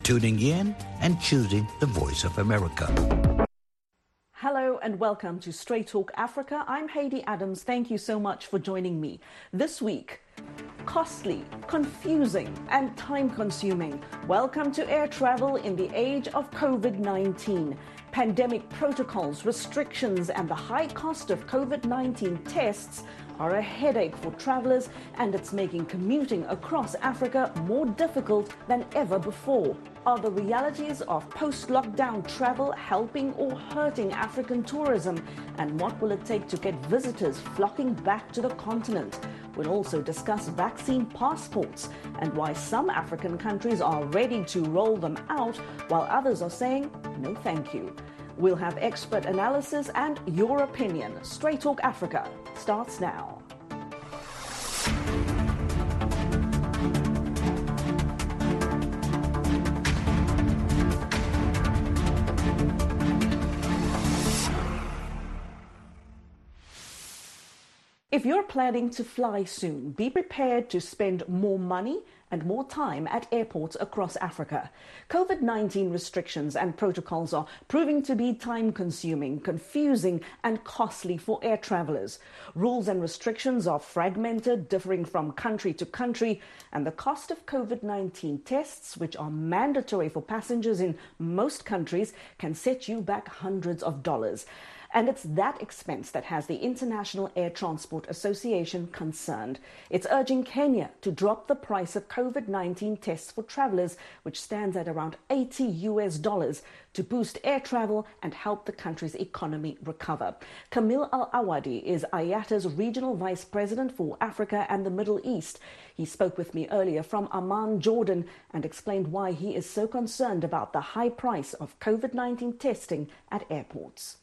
tuning in and choosing the Voice of America. Hello and welcome to Straight Talk Africa. I'm Haydee Adams. Thank you so much for joining me. This week, costly, confusing and time-consuming. Welcome to air travel in the age of COVID-19. Pandemic protocols, restrictions and the high cost of COVID-19 tests are a headache for travelers, and it's making commuting across Africa more difficult than ever before. Are the realities of post-lockdown travel helping or hurting African tourism? And what will it take to get visitors flocking back to the continent? We'll also discuss vaccine passports and why some African countries are ready to roll them out while others are saying no thank you. We'll have expert analysis and your opinion. Straight Talk Africa starts now. If you're planning to fly soon, be prepared to spend more money and more time at airports across Africa. COVID-19 restrictions and protocols are proving to be time-consuming, confusing and costly for air travelers. Rules and restrictions are fragmented, differing from country to country, and the cost of COVID-19 tests, which are mandatory for passengers in most countries, can set you back hundreds of dollars. And it's that expense that has the International Air Transport Association concerned. It's urging Kenya to drop the price of COVID-19 tests for travelers, which stands at around $80 to boost air travel and help the country's economy recover. Kamil Al-Awadi is IATA's Regional Vice President for Africa and the Middle East. He spoke with me earlier from Amman, Jordan, and explained why he is so concerned about the high price of COVID-19 testing at airports.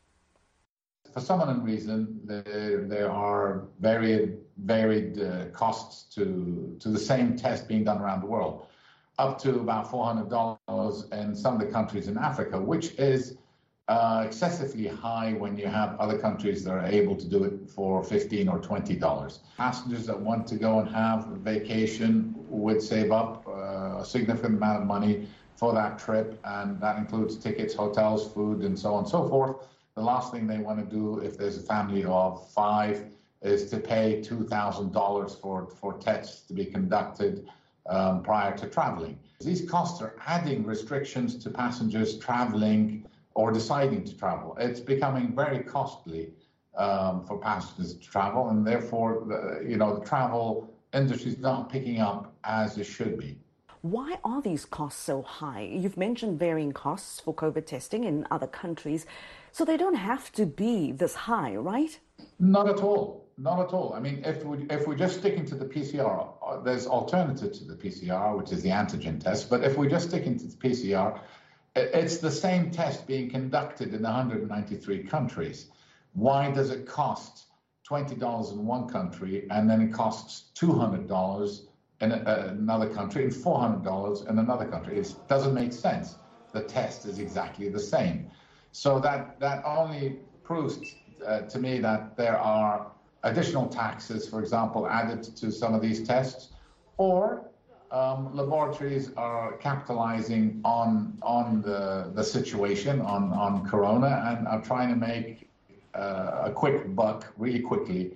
For some unknown reason, there are varied costs to the same test being done around the world, up to about $400 in some of the countries in Africa, which is excessively high when you have other countries that are able to do it for $15 or $20. Passengers that want to go and have a vacation would save up a significant amount of money for that trip, and that includes tickets, hotels, food, and so on and so forth. The last thing they want to do if there's a family of 5 is to pay $2,000 for tests to be conducted prior to traveling. These costs are adding restrictions to passengers traveling or deciding to travel. It's becoming very costly for passengers to travel, and therefore, the travel industry is not picking up as it should be. Why are these costs so high? You've mentioned varying costs for COVID testing in other countries, so they don't have to be this high, right? Not at all. Not at all. I mean, if we're just sticking to the PCR, there's alternative to the PCR, which is the antigen test. But if we're just sticking to the PCR, it's the same test being conducted in 193 countries. Why does it cost $20 in one country and then it costs $200 in another country and $400 in another country? It doesn't make sense. The test is exactly the same. So that only proves to me that there are additional taxes, for example, added to some of these tests, or laboratories are capitalizing on the situation, on corona, and are trying to make a quick buck really quickly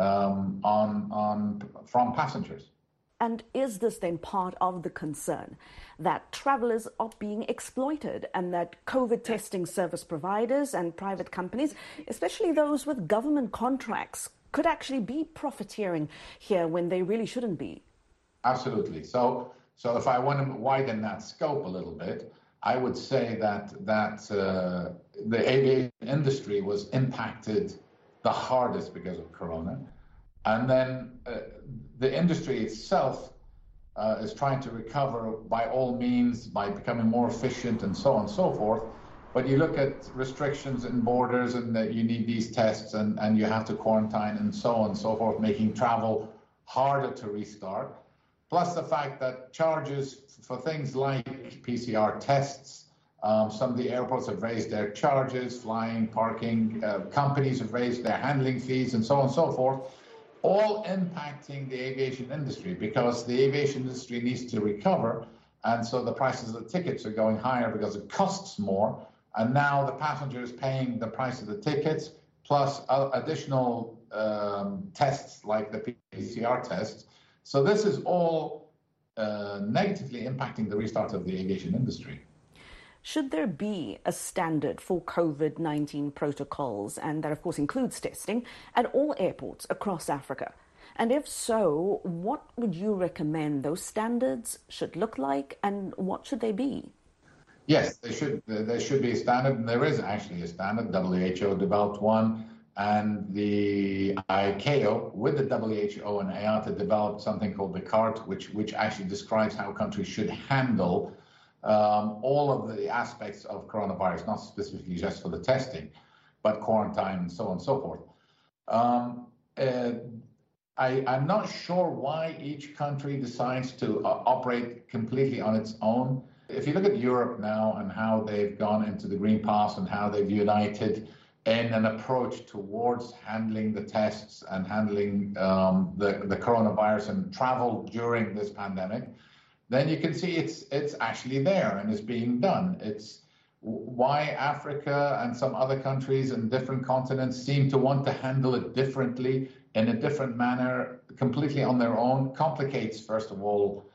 from passengers. And is this then part of the concern that travelers are being exploited and that COVID testing service providers and private companies, especially those with government contracts, could actually be profiteering here when they really shouldn't be? Absolutely. So if I want to widen that scope a little bit, I would say that the aviation industry was impacted the hardest because of corona. And then the industry itself is trying to recover by all means, by becoming more efficient and so on and so forth. But you look at restrictions in borders and that you need these tests and you have to quarantine and so on and so forth, making travel harder to restart. Plus the fact that charges for things like PCR tests, some of the airports have raised their charges, flying, parking, companies have raised their handling fees and so on and so forth. All impacting the aviation industry because the aviation industry needs to recover And so the prices of the tickets are going higher because it costs more. And now the passenger is paying the price of the tickets plus additional tests like the PCR tests. So this is all negatively impacting the restart of the aviation industry. Should there be a standard for COVID-19 protocols, and that of course includes testing, at all airports across Africa? And if so, what would you recommend those standards should look like, and what should they be? Yes, there should be a standard, and there is actually a standard. WHO developed one, and the ICAO with the WHO and IATA developed something called the CART, which actually describes how countries should handle all of the aspects of coronavirus, not specifically just for the testing, but quarantine and so on and so forth. I'm not sure why each country decides to operate completely on its own. If you look at Europe now and how they've gone into the Green Pass and how they've united in an approach towards handling the tests and handling the coronavirus and travel during this pandemic, then you can see it's actually there and is being done. It's why Africa and some other countries and different continents seem to want to handle it differently in a different manner, completely on their own, complicates, first of all,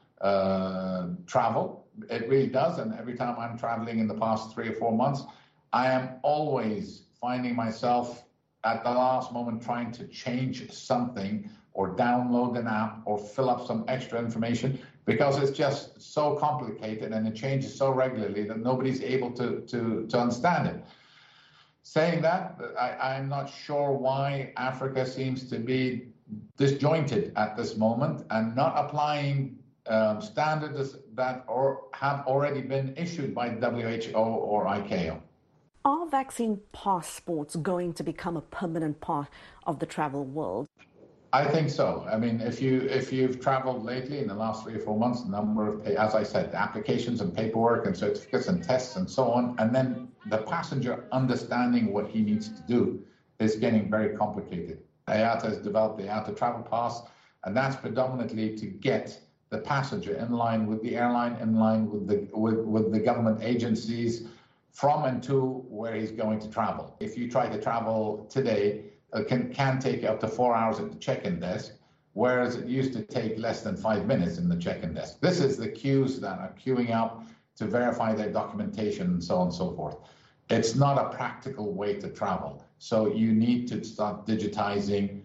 travel. It really does. And every time I'm traveling in the past 3 or 4 months, I am always finding myself at the last moment trying to change something or download an app or fill up some extra information because it's just so complicated and it changes so regularly that nobody's able to understand it. Saying that, I'm not sure why Africa seems to be disjointed at this moment and not applying standards that have already been issued by WHO or ICAO. Are vaccine passports going to become a permanent part of the travel world? I think so. I mean, if you've traveled lately in the last 3 or 4 months, the number of, as I said, applications and paperwork and certificates and tests and so on, and then the passenger understanding what he needs to do is getting very complicated. IATA has developed the IATA Travel Pass, and that's predominantly to get the passenger in line with the airline, in line with the government agencies from and to where he's going to travel. If you try to travel today, it can take up to 4 hours at the check-in desk, whereas it used to take less than 5 minutes in the check-in desk. This is the queues that are queuing up to verify their documentation and so on and so forth. It's not a practical way to travel. So you need to start digitizing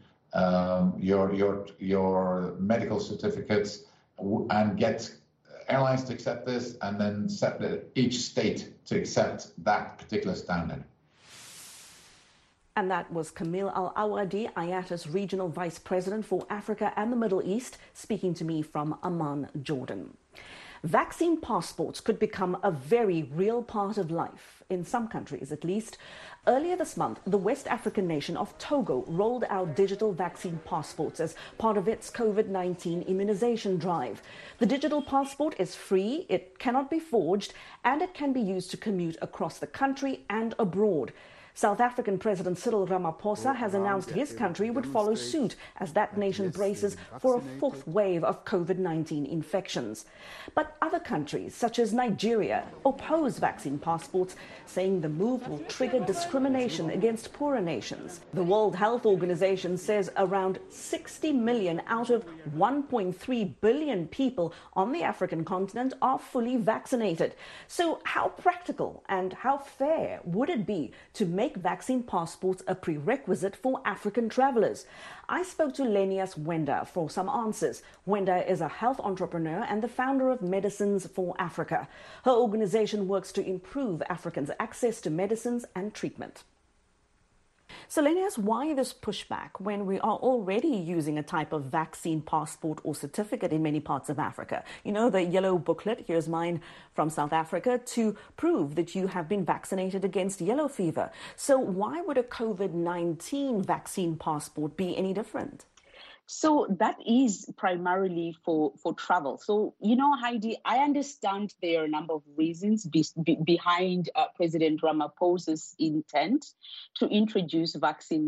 your medical certificates and get airlines to accept this, and then set each state to accept that particular standard. And that was Kamil Al-Awadi, IATA's Regional Vice President for Africa and the Middle East, speaking to me from Amman, Jordan. Vaccine passports could become a very real part of life, in some countries at least. Earlier this month, the West African nation of Togo rolled out digital vaccine passports as part of its COVID-19 immunization drive. The digital passport is free, it cannot be forged, and it can be used to commute across the country and abroad. South African President Cyril Ramaphosa has announced his country would follow suit as that nation braces for a fourth wave of COVID-19 infections. But other countries, such as Nigeria, oppose vaccine passports, saying the move will trigger discrimination against poorer nations. The World Health Organization says around 60 million out of 1.3 billion people on the African continent are fully vaccinated. So how practical and how fair would it be to make vaccine passports a prerequisite for African travelers? I spoke to Lenias Wenda for some answers. Wenda is a health entrepreneur and the founder of Medicines for Africa. Her organization works to improve Africans' access to medicines and treatment. So Lenias, why this pushback when we are already using a type of vaccine passport or certificate in many parts of Africa? You know, the yellow booklet, here's mine from South Africa, to prove that you have been vaccinated against yellow fever. So why would a COVID-19 vaccine passport be any different? So that is primarily for travel. So, you know, Heidi, I understand there are a number of reasons behind President Ramaphosa's intent to introduce vaccines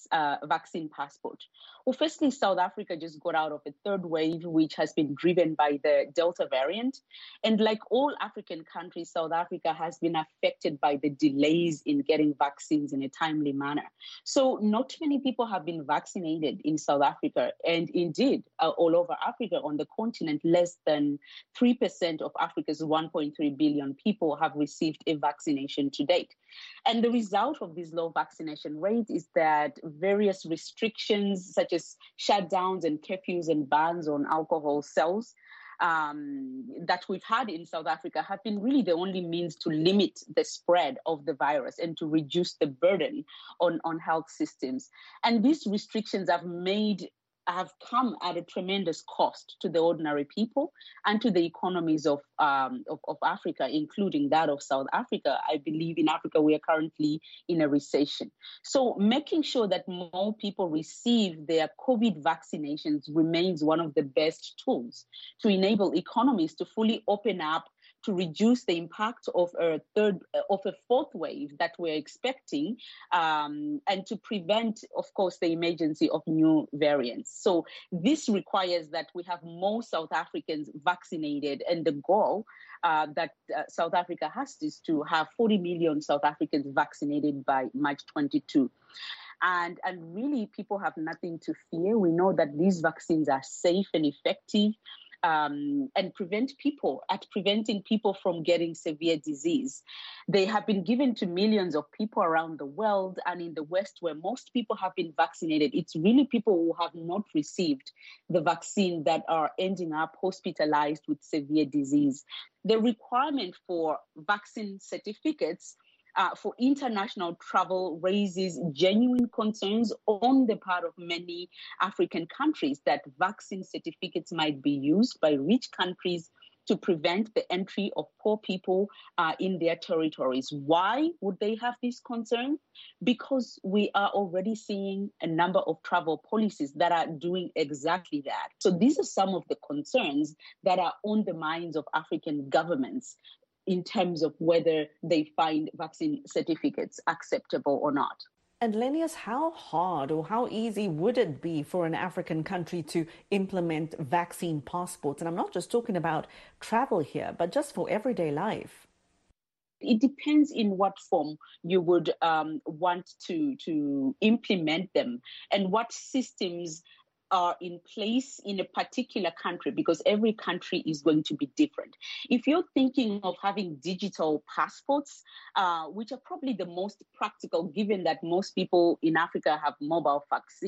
vaccine passport? Well, firstly, South Africa just got out of a third wave, which has been driven by the Delta variant. And like all African countries, South Africa has been affected by the delays in getting vaccines in a timely manner. So not many people have been vaccinated in South Africa. And indeed, all over Africa, on the continent, less than 3% of Africa's 1.3 billion people have received a vaccination to date. And the result of this low vaccination rate is that various restrictions, such as shutdowns and curfews and bans on alcohol sales, that we've had in South Africa have been really the only means to limit the spread of the virus and to reduce the burden on health systems. And these restrictions have come at a tremendous cost to the ordinary people and to the economies of Africa, including that of South Africa. I believe in Africa, we are currently in a recession. So making sure that more people receive their COVID vaccinations remains one of the best tools to enable economies to fully open up, to reduce the impact of a fourth wave that we're expecting, and to prevent, of course, the emergency of new variants. So this requires that we have more South Africans vaccinated, and the goal that South Africa has is to have 40 million South Africans vaccinated by March 22. And really, people have nothing to fear. We know that these vaccines are safe and effective. And preventing people from getting severe disease. They have been given to millions of people around the world, and in the West, where most people have been vaccinated, it's really people who have not received the vaccine that are ending up hospitalized with severe disease. The requirement for vaccine certificates for international travel raises genuine concerns on the part of many African countries that vaccine certificates might be used by rich countries to prevent the entry of poor people in their territories. Why would they have this concern? Because we are already seeing a number of travel policies that are doing exactly that. So these are some of the concerns that are on the minds of African governments in terms of whether they find vaccine certificates acceptable or not. And Lennius, how hard or how easy would it be for an African country to implement vaccine passports? And I'm not just talking about travel here, but just for everyday life. It depends in what form you would want to implement them and what systems are in place in a particular country, because every country is going to be different. If you're thinking of having digital passports, which are probably the most practical, given that most people in Africa have mobile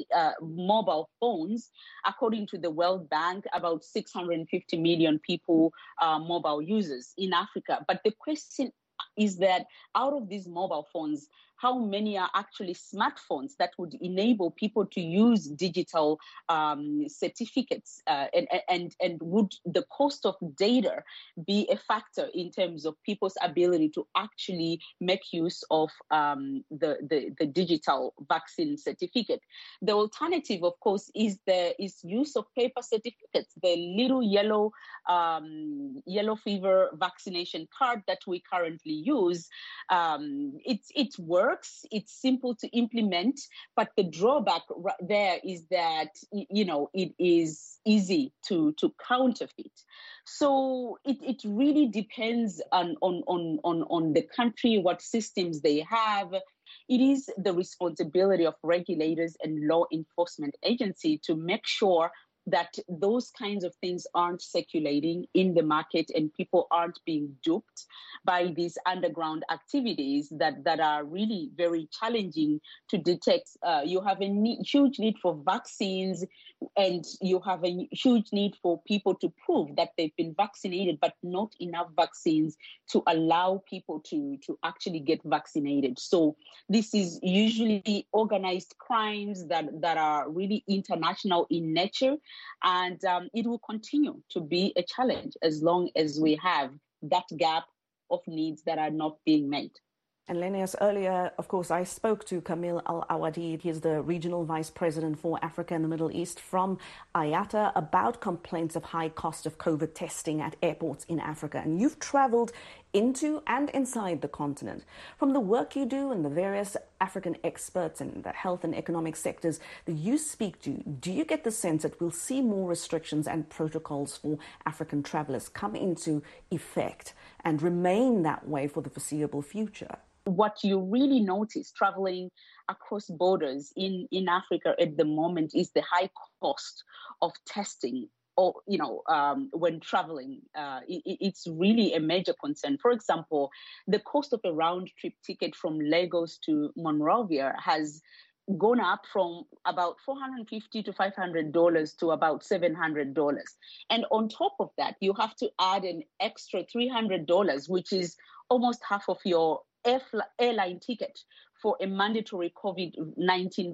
phones, according to the World Bank, about 650 million people are mobile users in Africa. But the question is that out of these mobile phones, how many are actually smartphones that would enable people to use digital certificates? And would the cost of data be a factor in terms of people's ability to actually make use of the digital vaccine certificate? The alternative, of course, is use of paper certificates, the little yellow fever vaccination card that we currently use. It works. It's simple to implement, but the drawback there is that it is easy to counterfeit. So it really depends on the country, what systems they have. It is the responsibility of regulators and law enforcement agency to make sure that those kinds of things aren't circulating in the market and people aren't being duped by these underground activities that are really very challenging to detect. You have a huge need for vaccines, and you have a huge need for people to prove that they've been vaccinated, but not enough vaccines to allow people to actually get vaccinated. So this is usually organized crimes that are really international in nature. And it will continue to be a challenge as long as we have that gap of needs that are not being met. And Lennius, earlier, of course, I spoke to Kamil Al-Awadi. He's the Regional Vice President for Africa and the Middle East from IATA, about complaints of high cost of COVID testing at airports in Africa. And you've traveled into and inside the continent. From the work you do and the various African experts in the health and economic sectors that you speak to, do you get the sense that we'll see more restrictions and protocols for African travelers come into effect and remain that way for the foreseeable future? What you really notice traveling across borders in Africa at the moment is the high cost of testing. Or, when traveling, it's really a major concern. For example, the cost of a round trip ticket from Lagos to Monrovia has gone up from about $450 to $500 to about $700. And on top of that, you have to add an extra $300, which is almost half of your airline ticket for a mandatory COVID-19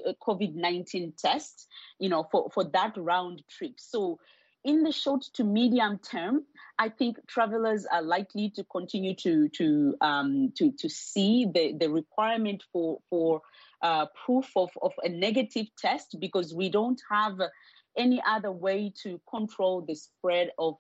test, for that round trip. So in the short to medium term, I think travelers are likely to continue to see the requirement for proof of a negative test, because we don't have any other way to control the spread of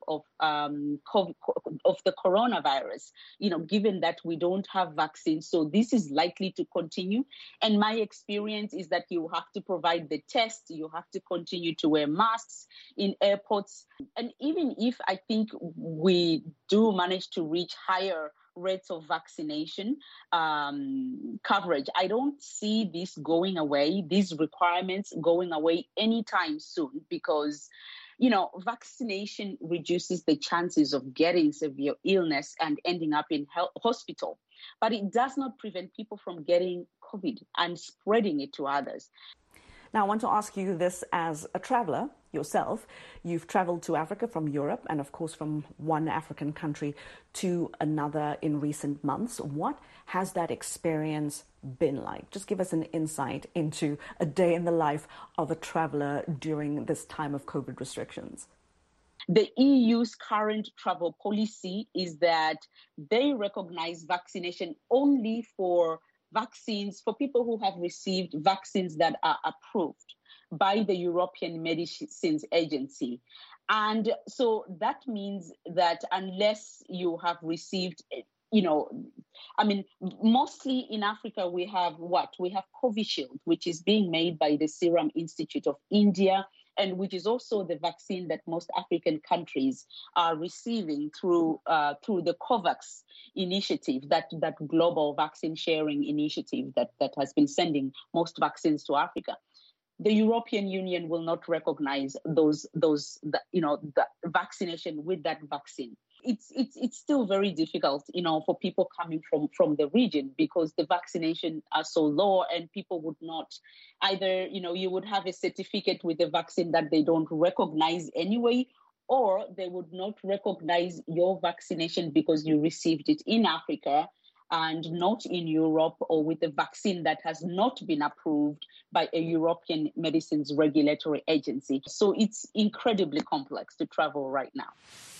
the coronavirus, given that we don't have vaccines. So this is likely to continue. And my experience is that you have to provide the test, you have to continue to wear masks in airports. And even if I think we do manage to reach higher rates of vaccination coverage, I don't see this going away, these requirements going away anytime soon, because vaccination reduces the chances of getting severe illness and ending up in hospital, but it does not prevent people from getting COVID and spreading it to others. Now, I want to ask you this as a traveler yourself. You've traveled to Africa from Europe and, of course, from one African country to another in recent months. What has that experience been like? Just give us an insight into a day in the life of a traveler during this time of COVID restrictions. The EU's current travel policy is that they recognize vaccination only for vaccines, for people who have received vaccines that are approved by the European Medicines Agency. And so that means that unless you have received, mostly in Africa, we have what? We have Covishield, which is being made by the Serum Institute of India, and which is also the vaccine that most African countries are receiving through the COVAX initiative, that global vaccine sharing initiative that has been sending most vaccines to Africa. The European Union will not recognize the vaccination with that vaccine. It's still very difficult, for people coming from the region, because the vaccination are so low, and people would not either, you would have a certificate with the vaccine that they don't recognize anyway, or they would not recognize your vaccination because you received it in Africa and not in Europe, or with a vaccine that has not been approved by a European Medicines Regulatory Agency. So it's incredibly complex to travel right now.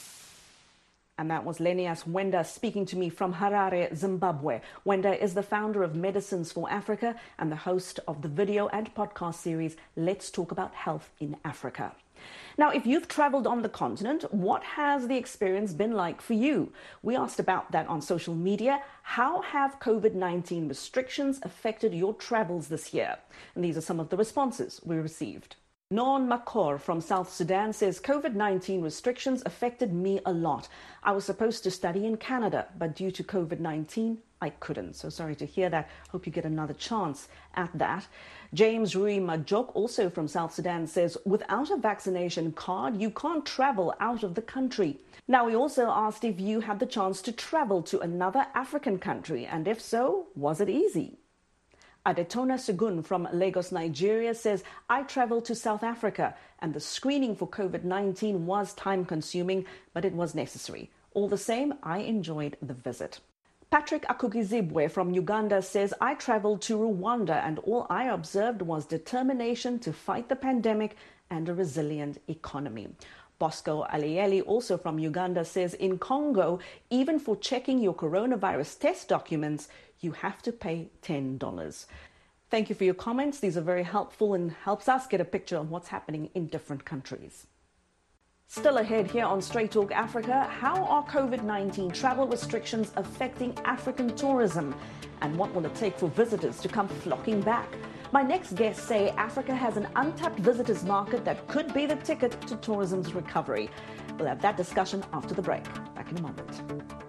And that was Lenias Wenda speaking to me from Harare, Zimbabwe. Wenda is the founder of Medicines for Africa and the host of the video and podcast series, Let's Talk About Health in Africa. Now, if you've traveled on the continent, what has the experience been like for you? We asked about that on social media. How have COVID-19 restrictions affected your travels this year? And these are some of the responses we received. Non Makor from South Sudan says, COVID-19 restrictions affected me a lot. I was supposed to study in Canada, but due to COVID-19, I couldn't. So sorry to hear that. Hope you get another chance at that. James Rui Majok, also from South Sudan, says, without a vaccination card, you can't travel out of the country. Now, we also asked if you had the chance to travel to another African country, and if so, was it easy? Adetona Sugun from Lagos, Nigeria says, I traveled to South Africa and the screening for COVID-19 was time-consuming, but it was necessary. All the same, I enjoyed the visit. Patrick Akukizibwe from Uganda says, I traveled to Rwanda and all I observed was determination to fight the pandemic and a resilient economy. Bosco Alieli, also from Uganda, says, in Congo, even for checking your coronavirus test documents, you have to pay $10. Thank you for your comments. These are very helpful and helps us get a picture of what's happening in different countries. Still ahead here on Straight Talk Africa, how are COVID-19 travel restrictions affecting African tourism? And what will it take for visitors to come flocking back? My next guests say Africa has an untapped visitors market that could be the ticket to tourism's recovery. We'll have that discussion after the break. Back in a moment.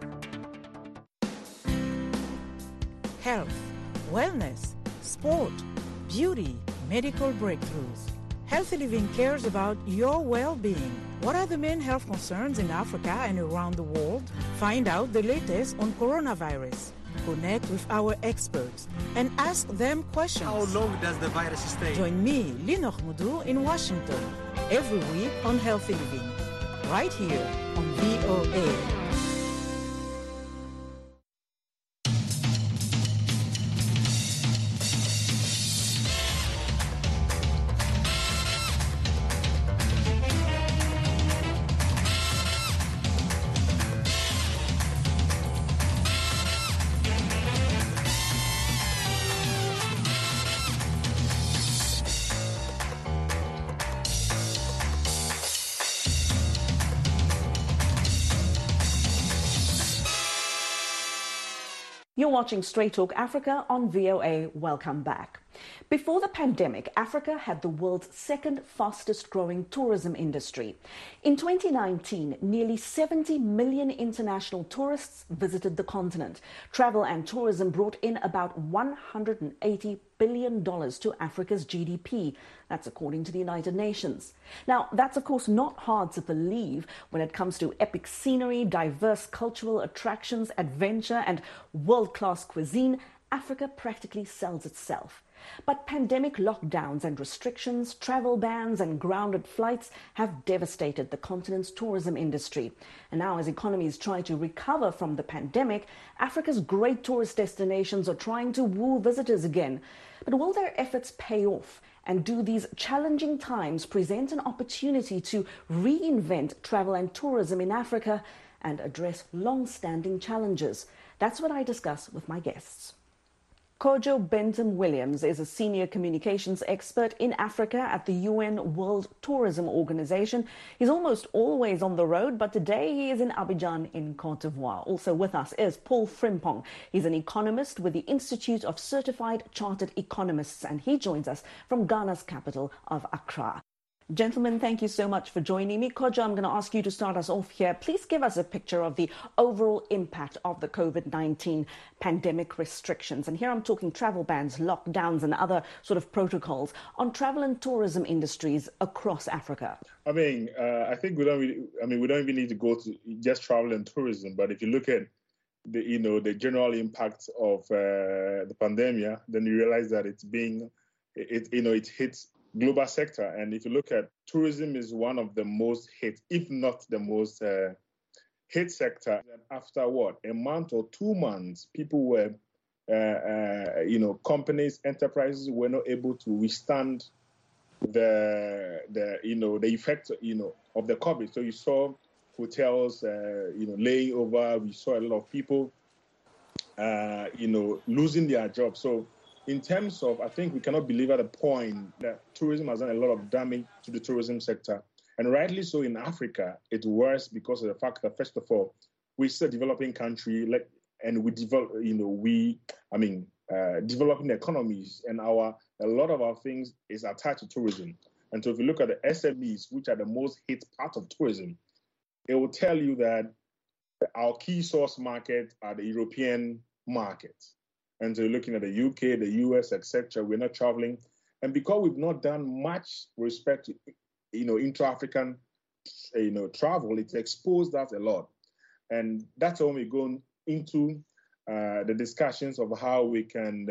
Health, wellness, sport, beauty, medical breakthroughs. Healthy Living cares about your well-being. What are the main health concerns in Africa and around the world? Find out the latest on coronavirus. Connect with our experts and ask them questions. How long does the virus stay? Join me, Linor Mudu, in Washington, every week on Healthy Living, right here on VOA. You're watching Straight Talk Africa on VOA. Welcome back. Before the pandemic, Africa had the world's second fastest growing tourism industry. In 2019, nearly 70 million international tourists visited the continent. Travel and tourism brought in about $180 billion to Africa's GDP. That's according to the United Nations. Now, that's of course not hard to believe when it comes to epic scenery, diverse cultural attractions, adventure, and world-class cuisine. Africa practically sells itself. But pandemic lockdowns and restrictions, travel bans and grounded flights have devastated the continent's tourism industry. And now as economies try to recover from the pandemic, Africa's great tourist destinations are trying to woo visitors again. But will their efforts pay off? And do these challenging times present an opportunity to reinvent travel and tourism in Africa and address long-standing challenges? That's what I discuss with my guests. Kojo Bentham-Williams is a senior communications expert in Africa at the UN World Tourism Organization. He's almost always on the road, but today he is in Abidjan in Côte d'Ivoire. Also with us is Paul Frimpong. He's an economist with the Institute of Certified Chartered Economists, and he joins us from Ghana's capital of Accra. Gentlemen, thank you so much for joining me. Kojo, I'm going to ask you to start us off here. Please give us a picture of the overall impact of the COVID-19 pandemic restrictions. And here I'm talking travel bans, lockdowns, and other sort of protocols on travel and tourism industries across Africa. I think we don't even need to go to just travel and tourism. But if you look at the general impact of the pandemic, then you realize that it hits global sector. And if you look at tourism, is one of the most hit, if not the most hit sector. After a month or 2 months, people were, companies, enterprises were not able to withstand the effect, of the COVID. So you saw hotels, laying over. We saw a lot of people, losing their jobs. So in terms of, I think we cannot believe at a point that tourism has done a lot of damage to the tourism sector. And rightly so in Africa, it's worse because of the fact that, first of all, we're still a developing country, and we develop, developing economies, and a lot of our things is attached to tourism. And so if you look at the SMEs, which are the most hit part of tourism, it will tell you that our key source markets are the European markets. And so looking at the UK, the US, etc., we're not traveling. And because we've not done much respect to, intra-African, travel, it's exposed us a lot. And that's when we go into the discussions of how we can,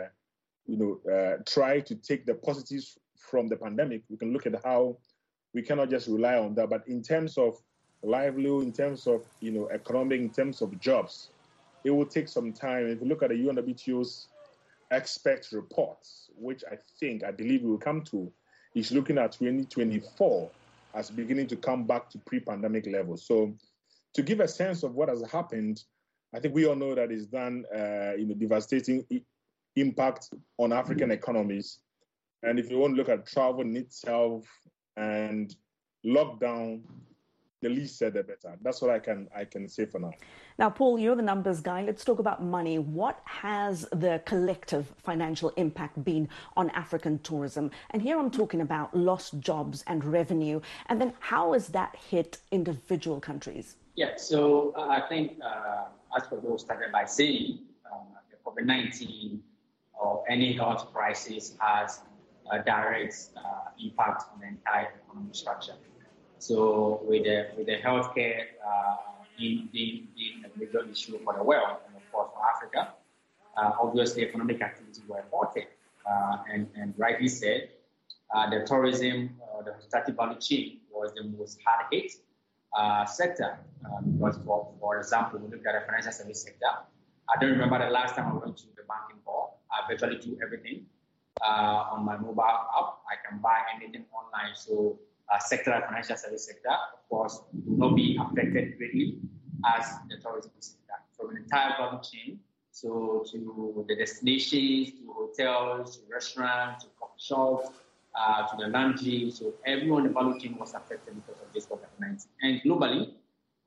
try to take the positives from the pandemic. We can look at how we cannot just rely on that. But in terms of livelihood, in terms of, economic, in terms of jobs, it will take some time. If you look at the UNWTO's expert reports, which I believe we will come to, is looking at 2024 as beginning to come back to pre-pandemic levels. So to give a sense of what has happened, I think we all know that it's done devastating impact on African economies. And if you want to look at travel in itself and lockdown, the least said, the better. That's what I can say for now. Now, Paul, you're the numbers guy. Let's talk about money. What has the collective financial impact been on African tourism? And here I'm talking about lost jobs and revenue. And then how has that hit individual countries? Yeah, so I think, as Paul started by saying, the COVID-19 or any health crisis has a direct impact on the entire economic structure. So with the healthcare being a major issue for the world and of course for Africa, obviously economic activities were affected. And rightly said, the tourism, the hospitality value chain was the most hard hit sector. Because for example, we look at the financial service sector. I don't remember the last time I went to the banking hall. I virtually do everything on my mobile app. I can buy anything online. So sector and financial service sector, of course, will not be affected greatly as the tourism sector. From an entire value chain, so to the destinations, to hotels, to restaurants, to coffee shops, to the laundry. So everyone in the value chain was affected because of this COVID-19. And globally,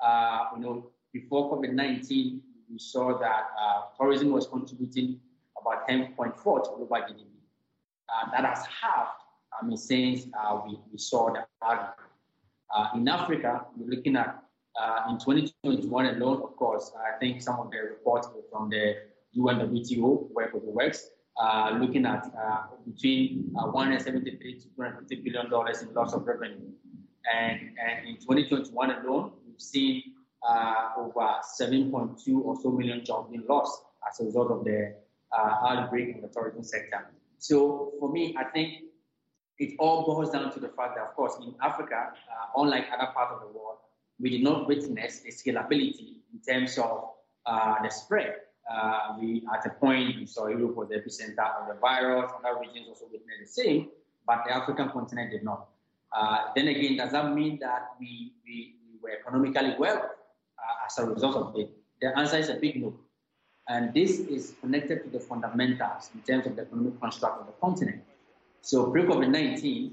before COVID-19, we saw that tourism was contributing about 10.4 to global GDP. That has halved, since we saw that value. In Africa, we're looking at, in 2021 alone, of course, I think some of the reports from the UNWTO, where it works, looking at between $173 to $250 billion in loss of revenue. And in 2021 alone, we've seen over 7.2 or so million jobs being lost as a result of the outbreak in the tourism sector. So for me, I think it all boils down to the fact that, of course, in Africa, unlike other parts of the world, we did not witness the scalability in terms of the spread. We, at a point, we saw Europe was the epicenter of the virus, other regions also witnessed the same, but the African continent did not. Then again, does that mean that we were economically well as a result of it? The answer is a big no. And this is connected to the fundamentals in terms of the economic construct of the continent. So pre-COVID-19,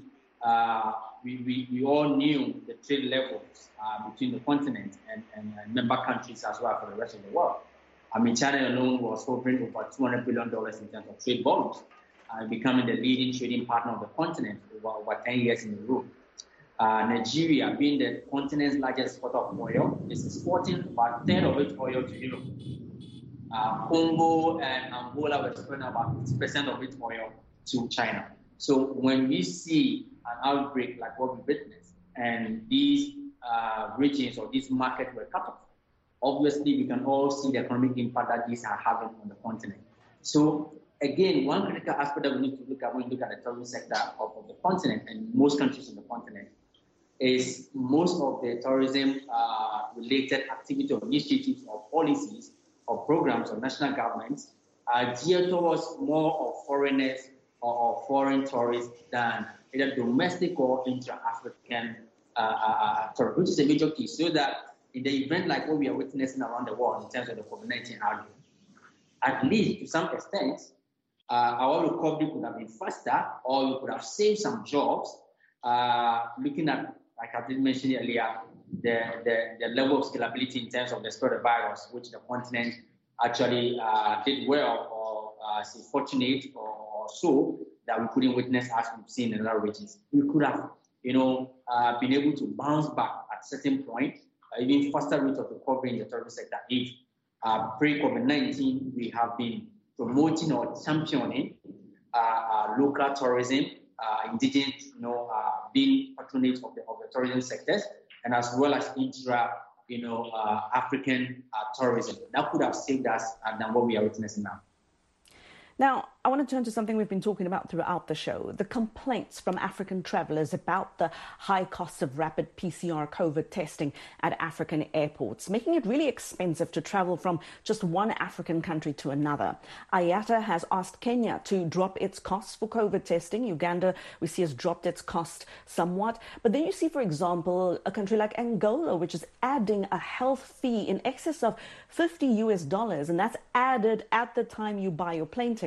we all knew the trade levels between the continent and member countries as well for the rest of the world. China alone was hovering over $200 billion in terms of trade volumes, becoming the leading trading partner of the continent over 10 years in a row. Nigeria, being the continent's largest exporter of oil, is exporting about a third of its oil to Europe. Congo and Angola were exporting about 50% of its oil to China. So when we see an outbreak like what we witnessed, and these regions or these markets were cut off, obviously we can all see the economic impact that these are having on the continent. So again, one critical aspect that we need to look at when we look at the tourism sector of the continent and most countries on the continent is most of the tourism related activity or initiatives or policies or programs of national governments are geared towards more of foreigners or foreign tourists than either domestic or intra-African tourists, which is a major key. So that in the event like what we are witnessing around the world in terms of the COVID-19 outbreak, at least to some extent, our recovery could have been faster, or we could have saved some jobs. Looking at, like I did mention earlier, the level of scalability in terms of the spread of virus, which the continent actually did well, or say fortunate or so, that we couldn't witness as we've seen in other regions. We could have, been able to bounce back at a certain point, even faster rate of recovery in the tourism sector if pre-COVID-19 we have been promoting or championing local tourism, indigenous, being patronage of the tourism sectors, and as well as African tourism. That could have saved us than what we are witnessing now. Now, I want to turn to something we've been talking about throughout the show, the complaints from African travelers about the high cost of rapid PCR COVID testing at African airports, making it really expensive to travel from just one African country to another. IATA has asked Kenya to drop its costs for COVID testing. Uganda, we see, has dropped its cost somewhat. But then you see, for example, a country like Angola, which is adding a health fee in excess of $50 US, and that's added at the time you buy your plane ticket. Now,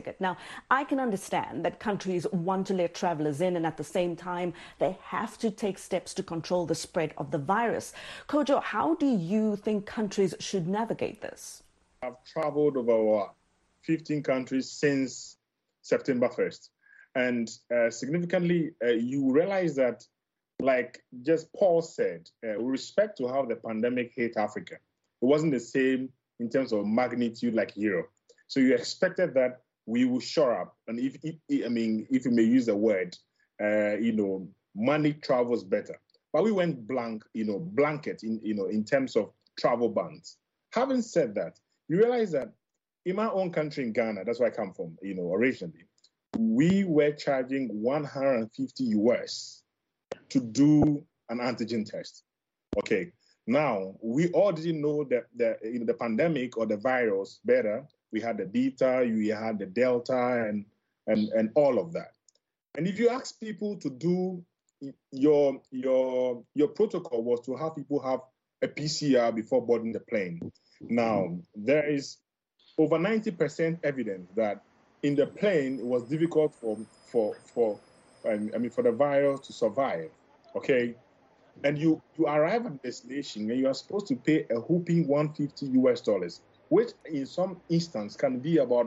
I can understand that countries want to let travelers in, and at the same time, they have to take steps to control the spread of the virus. Kojo, how do you think countries should navigate this? I've traveled over 15 countries since September 1st. And significantly, you realize that, like just Paul said, with respect to how the pandemic hit Africa, it wasn't the same in terms of magnitude like Europe. So you expected that we will shore up. And if you may use the word, money travels better. But we went blanket in terms of travel bans. Having said that, you realize that in my own country, in Ghana, that's where I come from, originally, we were charging $150 to do an antigen test. Okay. Now, we all didn't know that the pandemic or the virus better. We had the Beta, we had the Delta, and all of that. And if you ask people to do your protocol was to have people have a PCR before boarding the plane. Now, there is over 90% evidence that in the plane it was difficult for the virus to survive. Okay, and you arrive at the destination and you are supposed to pay a whooping $150, which in some instance can be about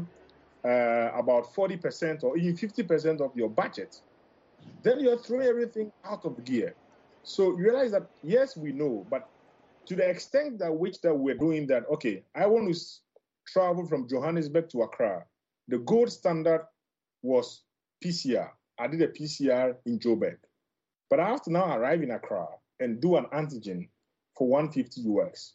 40% or even 50% of your budget. Then you're throwing everything out of gear. So you realize that, yes, we know, but to the extent that we're doing that, okay, I want to travel from Johannesburg to Accra. The gold standard was PCR. I did a PCR in Joburg. But I have to now arrive in Accra and do an antigen for $150.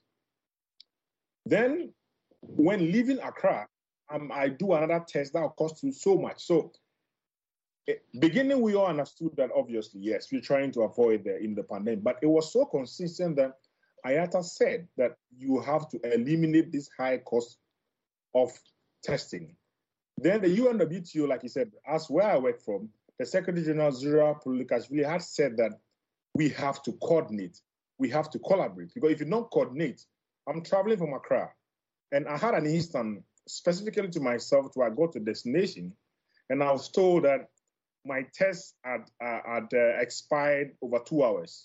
Then when leaving Accra, I do another test that will cost you so much. So beginning, we all understood that, obviously, yes, we're trying to avoid the pandemic, but it was so consistent that IATA said that you have to eliminate this high cost of testing. Then the UNWTO, like you said, as where I work from, the Secretary General Zura Pulikashvili has said that we have to coordinate, we have to collaborate, because if you don't coordinate, I'm traveling from Accra, and I had an instance specifically to myself to I got to destination, and I was told that my test had expired over 2 hours.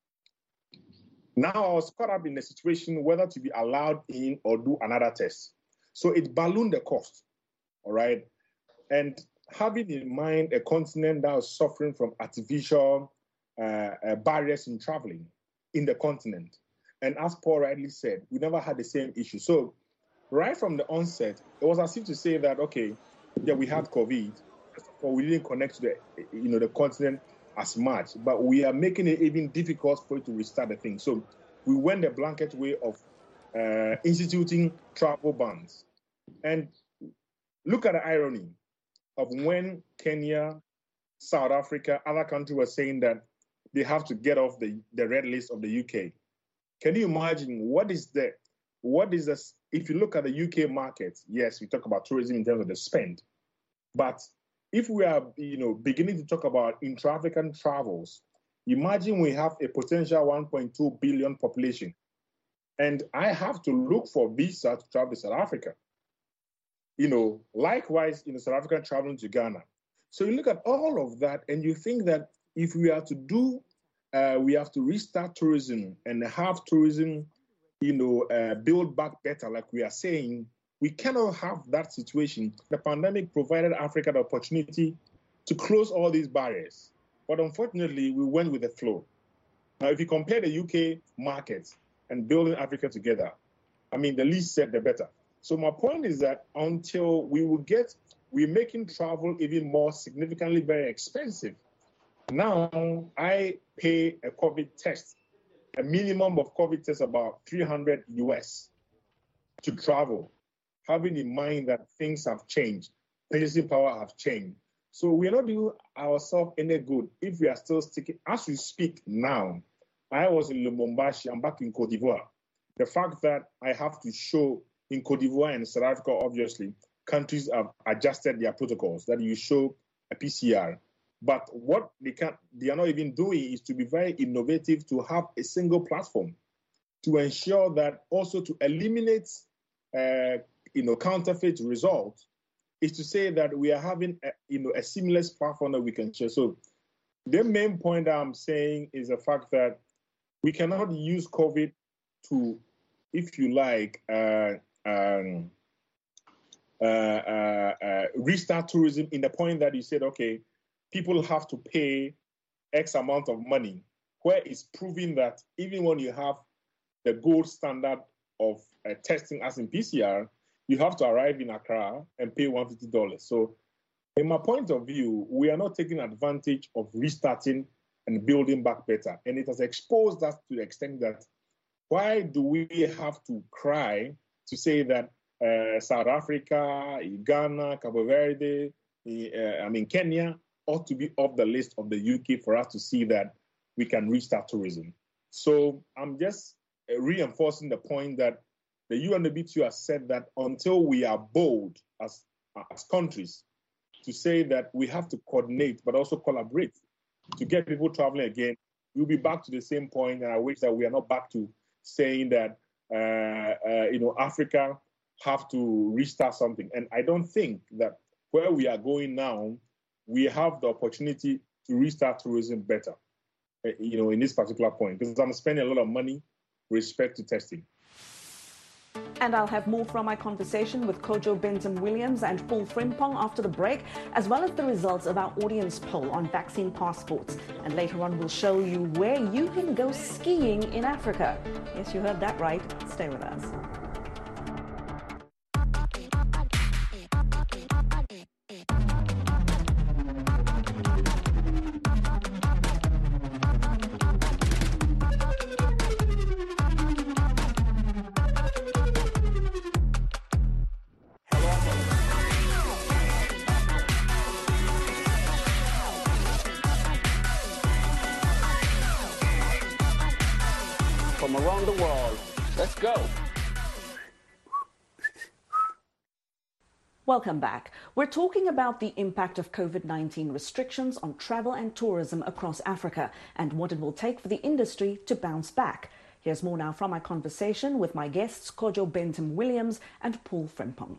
Now I was caught up in the situation whether to be allowed in or do another test. So it ballooned the cost, all right? And having in mind a continent that was suffering from artificial barriers in traveling in the continent. And as Paul rightly said, we never had the same issue. So right from the onset, it was as if to say that, okay, yeah, we had COVID, but we didn't connect to the continent as much, but we are making it even difficult for it to restart the thing. So we went the blanket way of instituting travel bans. And look at the irony of when Kenya, South Africa, other countries were saying that they have to get off the red list of the UK. Can you imagine what is this? If you look at the UK market, yes, we talk about tourism in terms of the spend, but if we are, beginning to talk about intra-African travels, imagine we have a potential 1.2 billion population, and I have to look for visa to travel to South Africa. Likewise, South Africa traveling to Ghana. So you look at all of that, and you think that if we are to do, we have to restart tourism and have tourism, build back better, like we are saying. We cannot have that situation. The pandemic provided Africa the opportunity to close all these barriers. But unfortunately, we went with the flow. Now, if you compare the UK market and building Africa together, the least said, the better. So my point is that until we're making travel even more significantly very expensive. Now, I pay a COVID test, a minimum of COVID tests about $300 to travel, having in mind that things have changed, purchasing power have changed. So we're not doing ourselves any good if we are still sticking. As we speak now, I was in Lubumbashi, I'm back in Cote d'Ivoire. The fact that I have to show in Cote d'Ivoire and South Africa, obviously, countries have adjusted their protocols, that you show a PCR. But what they are not even doing is to be very innovative, to have a single platform, to ensure that also to eliminate counterfeit results, is to say that we are having a seamless platform that we can share. So the main point I'm saying is the fact that we cannot use COVID to, if you like, restart tourism in the point that you said, okay, people have to pay X amount of money, where it's proving that even when you have the gold standard of testing as in PCR, you have to arrive in Accra and pay $150. So in my point of view, we are not taking advantage of restarting and building back better. And it has exposed us to the extent that why do we have to cry to say that South Africa, Ghana, Cabo Verde, Kenya ought to be off the list of the UK for us to see that we can restart tourism? So I'm just reinforcing the point that the UNWTO has said that until we are bold as countries to say that we have to coordinate but also collaborate to get people traveling again, we'll be back to the same point. And I wish that we are not back to saying that Africa have to restart something. And I don't think that where we are going now, we have the opportunity to restart tourism better, in this particular point, because I'm spending a lot of money with respect to testing. And I'll have more from my conversation with Kojo Bentham-Williams and Paul Frimpong after the break, as well as the results of our audience poll on vaccine passports. And later on, we'll show you where you can go skiing in Africa. Yes, you heard that right. Stay with us. From around the world. Let's go. Welcome back. We're talking about the impact of COVID-19 restrictions on travel and tourism across Africa and what it will take for the industry to bounce back. Here's more now from my conversation with my guests, Kojo Bentham-Williams and Paul Frimpong.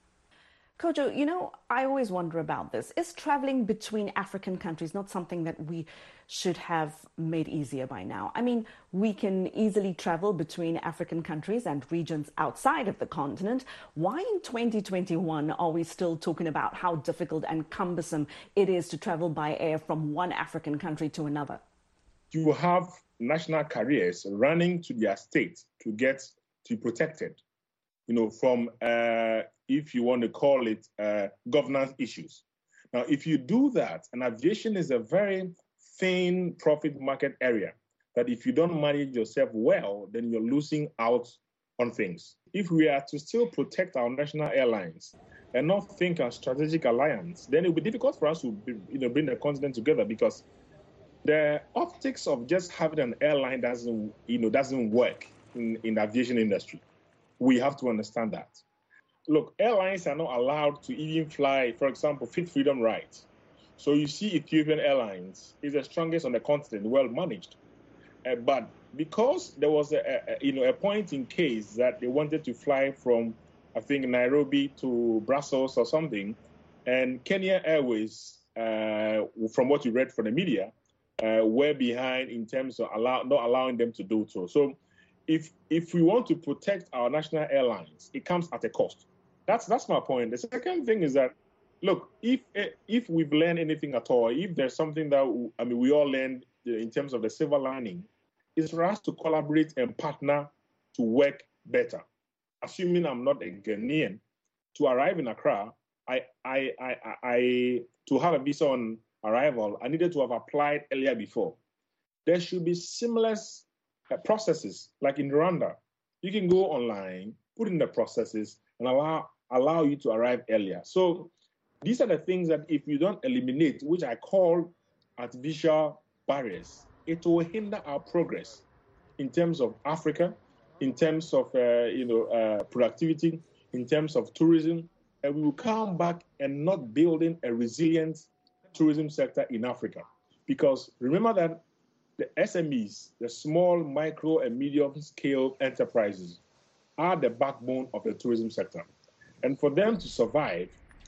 Kojo, I always wonder about this. Is traveling between African countries not something that we should have made easier by now? I mean, we can easily travel between African countries and regions outside of the continent. Why in 2021 are we still talking about how difficult and cumbersome it is to travel by air from one African country to another? You have national carriers running to their state to get to protected, from if you want to call it governance issues. Now, if you do that, and aviation is a very thin profit market area, that if you don't manage yourself well, then you're losing out on things. If we are to still protect our national airlines and not think a strategic alliance, then it will be difficult for us to bring the continent together, because the optics of just having an airline doesn't work in the aviation industry. We have to understand that. Look, airlines are not allowed to even fly, for example, Fifth Freedom rights. So you see Ethiopian Airlines is the strongest on the continent, well managed. But because there was a point in case that they wanted to fly from, I think, Nairobi to Brussels or something, and Kenya Airways, from what you read from the media, were behind in terms of not allowing them to do so. So if we want to protect our national airlines, it comes at a cost. That's my point. The second thing is that, look, if we've learned anything at all, if there's something that we all learned in terms of the silver lining, is for us to collaborate and partner to work better. Assuming I'm not a Ghanaian, to arrive in Accra, to have a visa on arrival, I needed to have applied earlier before. There should be seamless processes, like in Rwanda. You can go online, put in the processes, and allow you to arrive earlier. So these are the things that if you don't eliminate, which I call artificial barriers, it will hinder our progress in terms of Africa, in terms of productivity, in terms of tourism, and we will come back and not building a resilient tourism sector in Africa. Because remember that the SMEs, the small, micro, and medium-scale enterprises, are the backbone of the tourism sector. And for them to survive,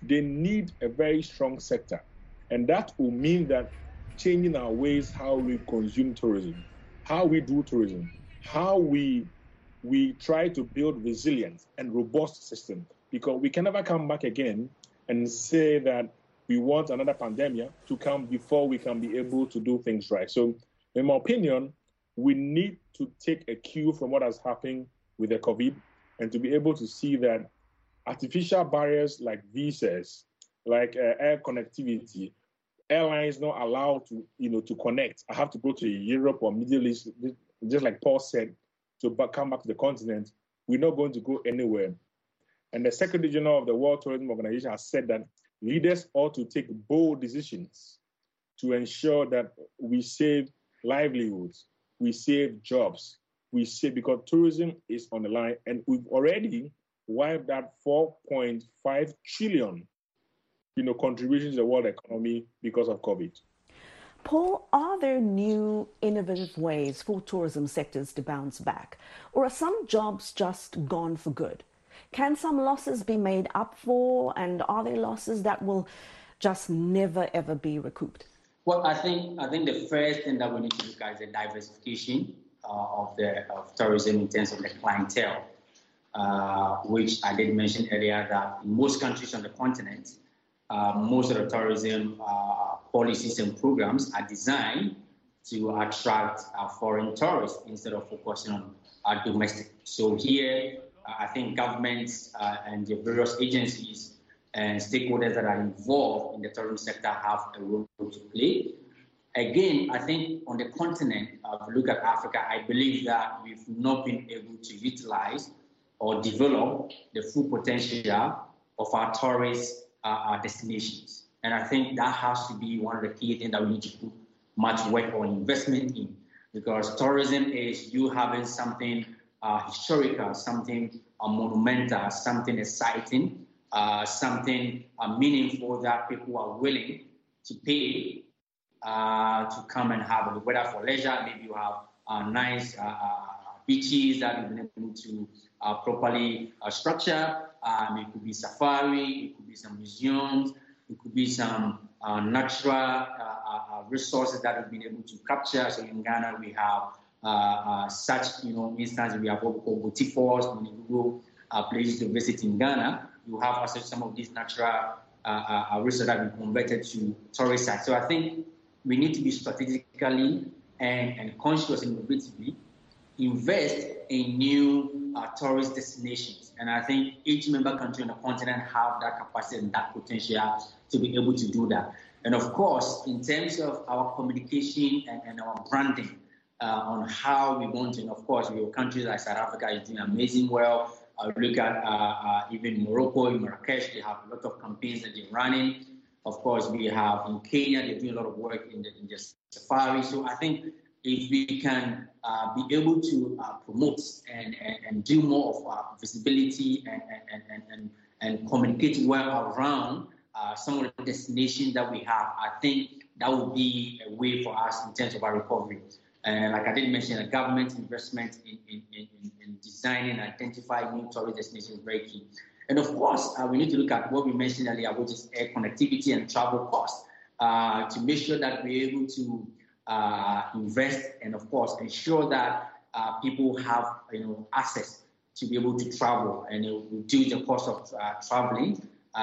they need a very strong sector. And that will mean that changing our ways, how we consume tourism, how we do tourism, how we try to build resilient and robust system, because we can never come back again and say that we want another pandemic to come before we can be able to do things right. So in my opinion, we need to take a cue from what has happened with the COVID and to be able to see that artificial barriers like visas, like air connectivity, airlines not allowed to, to connect. I have to go to Europe or Middle East, just like Paul said, to come back to the continent. We're not going to go anywhere. And the Secretary General of the World Tourism Organization has said that leaders ought to take bold decisions to ensure that we save livelihoods, we save jobs, we save, because tourism is on the line, and we've already wiped out 4.5 trillion, contributions to the world economy because of COVID. Paul, are there new innovative ways for tourism sectors to bounce back? Or are some jobs just gone for good? Can some losses be made up for, and are there losses that will just never, ever be recouped? Well, I think the first thing that we need to look at is the diversification of tourism in terms of the clientele, which I did mention earlier that in most countries on the continent, most of the tourism policies and programs are designed to attract foreign tourists instead of focusing on domestic. So here, I think governments and the various agencies and stakeholders that are involved in the tourism sector have a role to play. Again, I think on the continent, if you look at Africa, I believe that we've not been able to utilize or develop the full potential of our tourist destinations. And I think that has to be one of the key things that we need to put much work or investment in, because tourism is you having something historical, something monumental, something exciting, something meaningful that people are willing to pay to come and have, whether for leisure, maybe you have nice beaches that you've been able to properly structure. It could be safari, it could be some museums, it could be some natural resources that we've been able to capture. So in Ghana, we have such, instances. We have what we call boutique falls. When you go places to visit in Ghana, you have also some of these natural resources that have been converted to tourist sites. So I think we need to be strategically and conscious and innovatively invest in new tourist destinations. And I think each member country on the continent have that capacity and that potential to be able to do that. And of course, in terms of our communication and our branding on how we want to, and of course, we have countries like South Africa is doing amazing well. Look at even Morocco, in Marrakesh, they have a lot of campaigns that they're running. Of course, we have in Kenya, they're doing a lot of work in the safari. So I think if we can be able to promote and do more of visibility and communicate well around some of the destinations that we have, I think that would be a way for us in terms of our recovery. And like I did mention, the government investment in designing and identifying new tourist destinations is very key. And of course, we need to look at what we mentioned earlier, which is air connectivity and travel costs, to make sure that we're able to invest and, of course, ensure that people have access to be able to travel and reduce the cost of traveling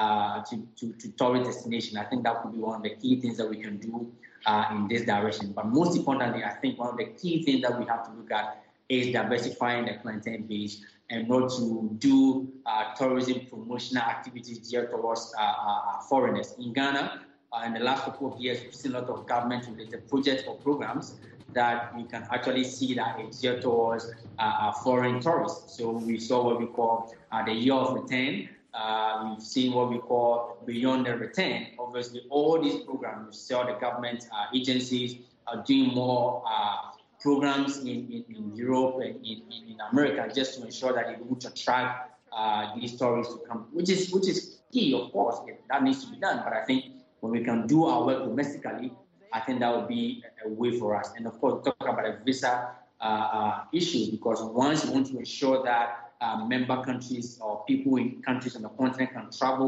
to tourist destination. I think that could be one of the key things that we can do in this direction. But most importantly, I think one of the key things that we have to look at is diversifying the clientele base and not to do tourism promotional activities geared towards foreigners. In Ghana, in the last couple of years, we've seen a lot of government-related projects or programs that you can actually see that it's geared towards foreign tourists. So we saw what we call the year of return. We've seen what we call beyond the return. Obviously, all these programs, we saw the government agencies are doing more programs in Europe and in America just to ensure that they're able to attract these tourists to come, which is key, of course. That needs to be done. But I think when we can do our work domestically, I think that would be a way for us. And of course, talk about a visa issue, because once you want to ensure that member countries or people in countries on the continent can travel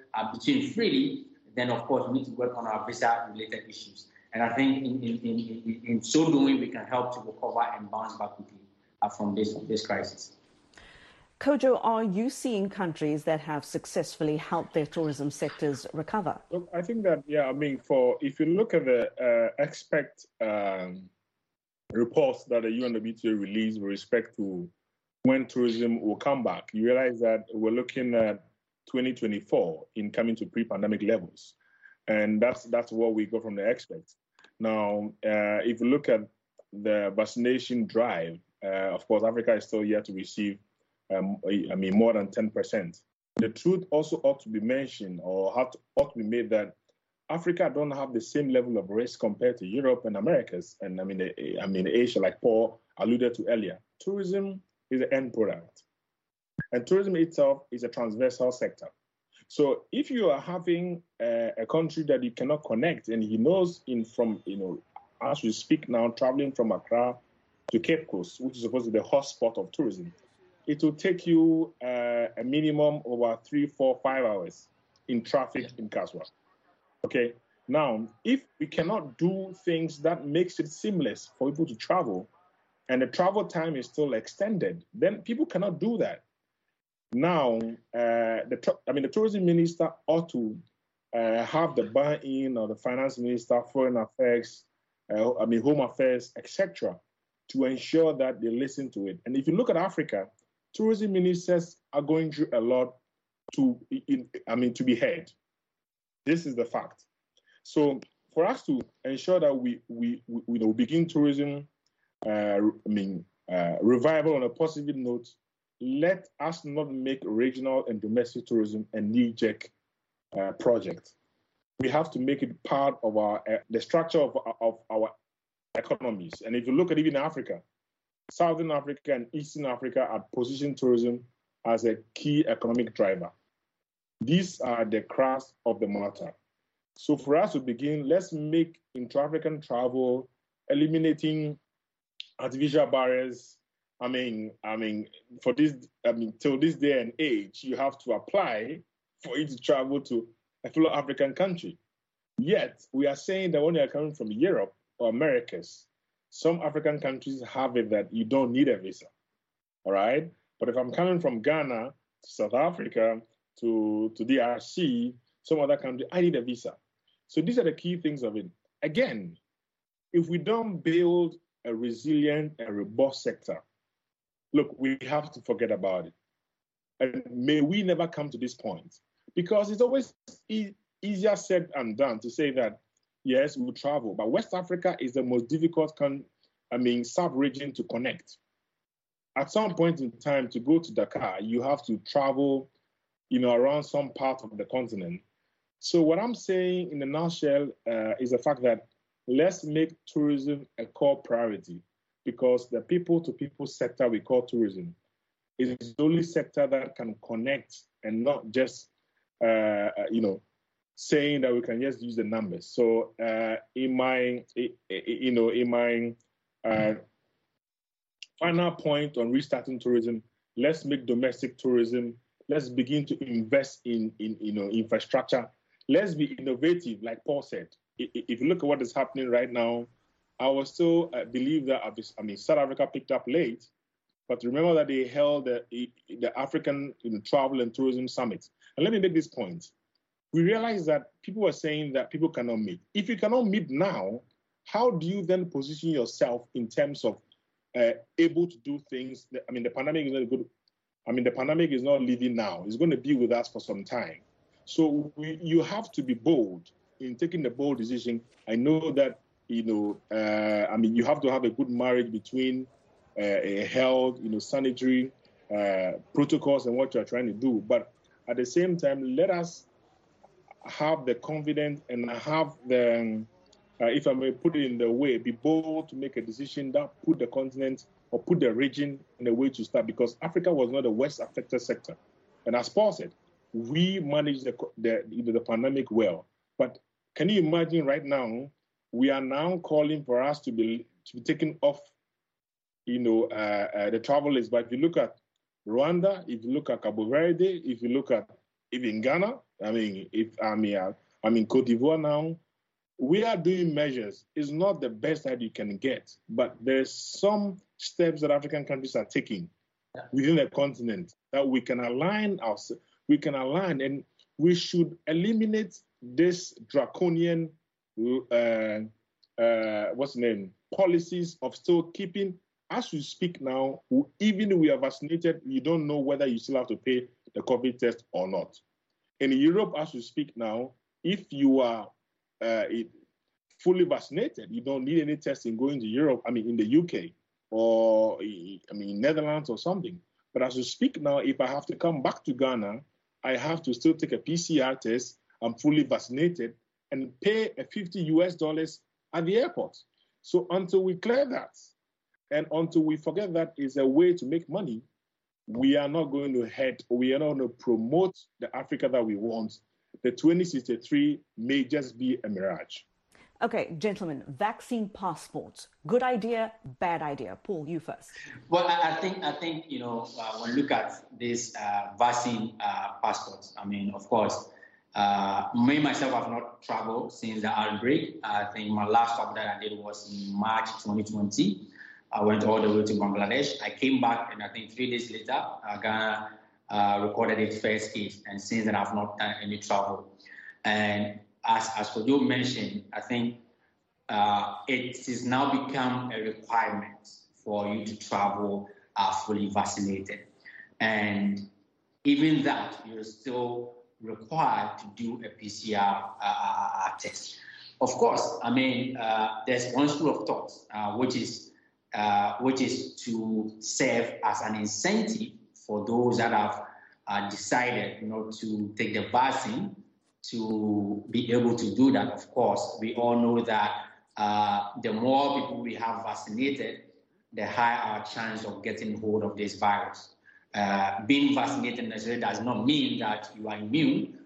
between freely, then of course we need to work on our visa-related issues. And I think in so doing, we can help to recover and bounce back quickly from this crisis. Kojo, are you seeing countries that have successfully helped their tourism sectors recover? Look, I think that, if you look at the expect reports that the UNWTO released with respect to when tourism will come back, you realize that we're looking at 2024 in coming to pre-pandemic levels. And that's what we got from the experts. Now, if you look at the vaccination drive, of course, Africa is still yet to receive, more than 10%. The truth also ought to be mentioned, or ought to be made, that Africa don't have the same level of risk compared to Europe and Americas, and Asia, like Paul alluded to earlier. Tourism is the end product, and tourism itself is a transversal sector. So if you are having a country that you cannot connect, and he knows as we speak now, traveling from Accra to Cape Coast, which is supposed to be the hotspot of tourism, it will take you a minimum of about 3, 4, 5 hours in traffic in Kaswa. Okay. Now, if we cannot do things that makes it seamless for people to travel, and the travel time is still extended, then people cannot do that. Now, the tourism minister ought to have the buy-in of the finance minister, foreign affairs, home affairs, etc., to ensure that they listen to it. And if you look at Africa, tourism ministers are going through a lot to be heard. This is the fact. So for us to ensure that we begin tourism revival on a positive note, let us not make regional and domestic tourism a knee-jerk project. We have to make it part of the structure of our economies. And if you look at even Africa, Southern Africa and Eastern Africa are positioned tourism as a key economic driver. These are the crux of the matter. So for us to begin, let's make intra-African travel, eliminating artificial barriers. For this, till this day and age, you have to apply for you to travel to a fellow African country. Yet, we are saying that when you are coming from Europe or Americas, some African countries have it that you don't need a visa, all right? But if I'm coming from Ghana to South Africa to DRC, some other country, I need a visa. So these are the key things of it. Again, if we don't build a resilient and robust sector, look, we have to forget about it. And may we never come to this point, because it's always easier said and done to say that, yes, we'll travel, but West Africa is the most difficult sub-region to connect. At some point in time, to go to Dakar, you have to travel, around some part of the continent. So what I'm saying in a nutshell is the fact that let's make tourism a core priority, because the people-to-people sector we call tourism is the only sector that can connect and not just, saying that we can just use the numbers. So in my final point on restarting tourism, let's make domestic tourism. Let's begin to invest in infrastructure. Let's be innovative, like Paul said. If you look at what is happening right now, I will still believe that South Africa picked up late, but remember that they held the African Travel and Tourism Summit. And let me make this point. We realize that people are saying that people cannot meet. If you cannot meet now, how do you then position yourself in terms of able to do things? The pandemic is not good. The pandemic is not leaving now. It's going to be with us for some time. So you have to be bold in taking the bold decision. I know that, you have to have a good marriage between health, sanitary protocols and what you're trying to do. But at the same time, let us have the confidence and have the, if I may put it in the way, be bold to make a decision that put the continent or put the region in a way to start, because Africa was not a West affected sector. And as Paul said, we managed the pandemic well. But can you imagine right now, we are now calling for us to be taken off, the travel list. But if you look at Rwanda, if you look at Cabo Verde, if you look at Even Ghana, I'm in Cote d'Ivoire now, we are doing measures. It's not the best that you can get, but there's some steps that African countries are taking within the continent that we can align ourselves. We can align, and we should eliminate this draconian, policies of still keeping. As we speak now, even if we are vaccinated, you don't know whether you still have to pay the COVID test or not. In Europe, as we speak now, if you are fully vaccinated, you don't need any testing going to Europe, in the UK or, Netherlands or something. But as we speak now, if I have to come back to Ghana, I have to still take a PCR test. I'm fully vaccinated and pay a $50 at the airport. So until we clear that, and until we forget that is a way to make money, we are not going to promote the Africa that we want. The 2063 may just be a mirage. Okay, gentlemen, vaccine passports. Good idea, bad idea? Paul, you first. Well, I think when you look at this vaccine passports, of course, me myself have not traveled since the outbreak. I think my last stop that I did was in March 2020. I went all the way to Bangladesh. I came back, and I think 3 days later, Ghana recorded its first case. And since then, I've not done any travel. And as Kojo mentioned, I think it has now become a requirement for you to travel fully vaccinated. And even that, you're still required to do a PCR test. Of course, there's one school of thought, which is to serve as an incentive for those that have decided not to take the vaccine to be able to do that. Of course, we all know that the more people we have vaccinated, the higher our chance of getting hold of this virus. Being vaccinated necessarily does not mean that you are immune.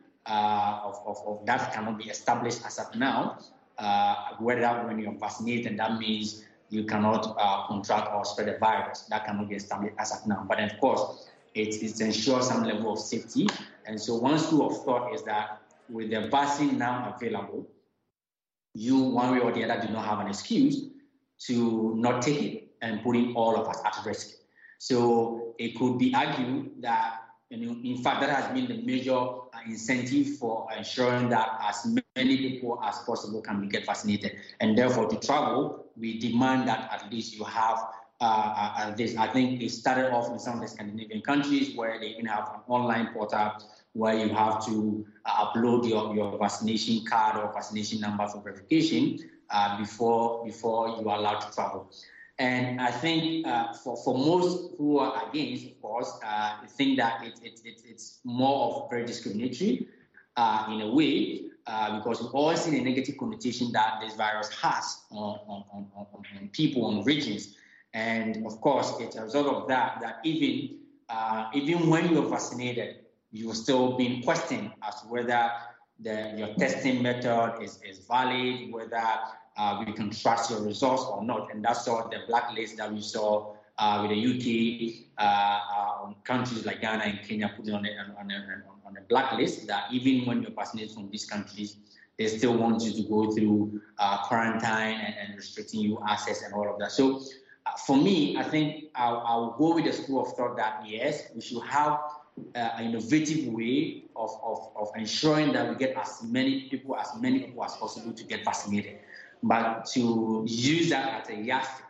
Of that cannot be established as of now. Whether when you're vaccinated, that means you cannot contract or spread the virus. That cannot be established as of now. But of course, it ensures some level of safety. And so one school of thought is that with the vaccine now available, you, one way or the other, do not have an excuse to not take it and putting all of us at risk. So it could be argued that, in fact, that has been the major incentive for ensuring that as many people as possible can get vaccinated. And therefore, to travel, we demand that at least you have this. I think it started off in some of the Scandinavian countries where they even have an online portal where you have to upload your vaccination card or vaccination number for verification before you are allowed to travel. And I think for most who are against, of course, think that it's more of very discriminatory in a way, because we've all seen a negative connotation that this virus has on people, on regions. And of course, it's a result of that even when you're vaccinated, you're still being questioned as to whether your testing method is valid, whether we can trust your results or not. And that's sort of the blacklist that we saw with the UK, countries like Ghana and Kenya putting on a blacklist, that even when you're vaccinated from these countries, they still want you to go through quarantine and restricting you access and all of that. So for me, I think I'll go with the school of thought that, yes, we should have an innovative way of ensuring that we get as many people as possible to get vaccinated. But to use that as a yardstick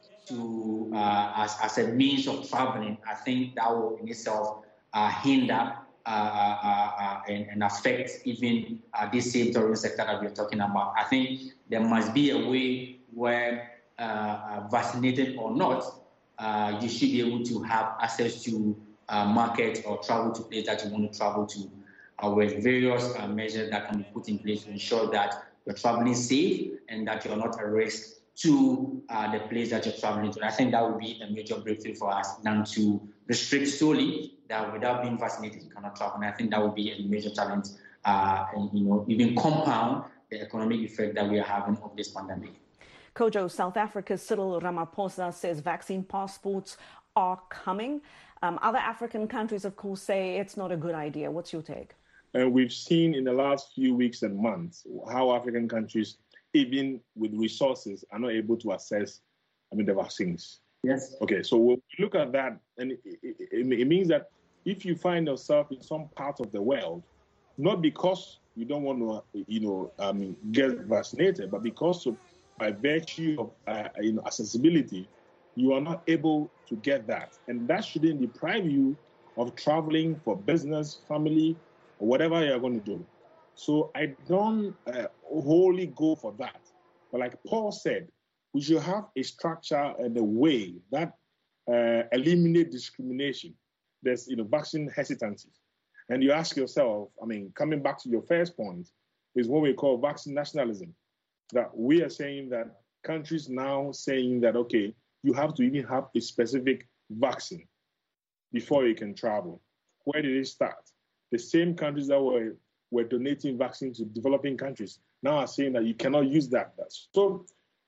as a means of traveling, I think that will in itself hinder and affect even this same tourism sector that we're talking about. I think there must be a way where, vaccinated or not, you should be able to have access to markets or travel to places that you want to travel to, with various measures that can be put in place to ensure that you're traveling safe and that you're not a risk to the place that you're traveling to. I think that would be a major breakthrough for us than to restrict solely that without being vaccinated you cannot travel. And I think that would be a major challenge, and even compound the economic effect that we are having of this pandemic. Kojo, South Africa's Cyril Ramaphosa says vaccine passports are coming. Other African countries, of course, say it's not a good idea. What's your take? And we've seen in the last few weeks and months how African countries, even with resources, are not able to access, the vaccines. Yes. Okay, so we'll look at that, and it means that if you find yourself in some part of the world, not because you don't want to, get vaccinated, but because of, by virtue of, accessibility, you are not able to get that. And that shouldn't deprive you of traveling for business, family, or whatever you're going to do. So I don't wholly go for that. But like Paul said, we should have a structure and a way that eliminate discrimination. There's, vaccine hesitancy. And you ask yourself, coming back to your first point, is what we call vaccine nationalism. That we are saying that countries now saying that, okay, you have to even have a specific vaccine before you can travel. Where did it start? The same countries that were donating vaccines to developing countries now are saying that you cannot use that. So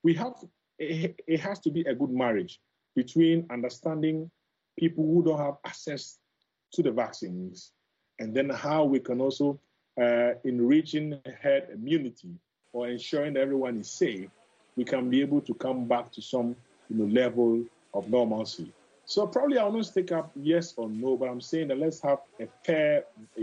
it has to be a good marriage between understanding people who don't have access to the vaccines, and then how we can also enriching herd immunity or ensuring that everyone is safe, we can be able to come back to some level of normalcy. So probably I'll not take up yes or no, but I'm saying that let's have a fair,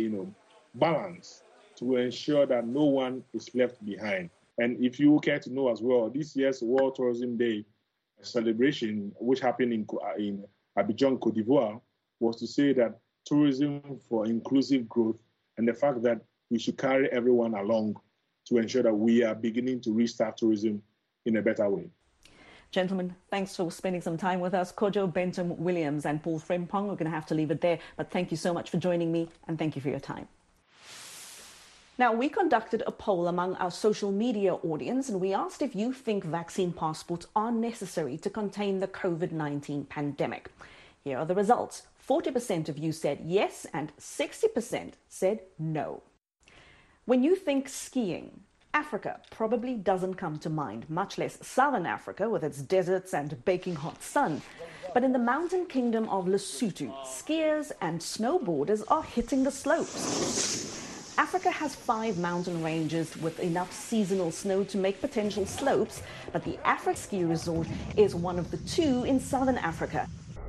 balance to ensure that no one is left behind. And if you care to know as well, this year's World Tourism Day celebration, which happened in Abidjan, Cote d'Ivoire, was to say that tourism for inclusive growth and the fact that we should carry everyone along to ensure that we are beginning to restart tourism in a better way. Gentlemen, thanks for spending some time with us. Kojo Bentham-Williams and Paul Frimpong, we're going to have to leave it there, but thank you so much for joining me and thank you for your time. Now, we conducted a poll among our social media audience and we asked if you think vaccine passports are necessary to contain the COVID-19 pandemic. Here are the results. 40% of you said yes and 60% said no. When you think skiing, Africa probably doesn't come to mind, much less Southern Africa with its deserts and baking hot sun. But in the mountain kingdom of Lesotho, skiers and snowboarders are hitting the slopes. Africa has 5 mountain ranges with enough seasonal snow to make potential slopes, but the Africa Ski Resort is one of the 2 in Southern Africa.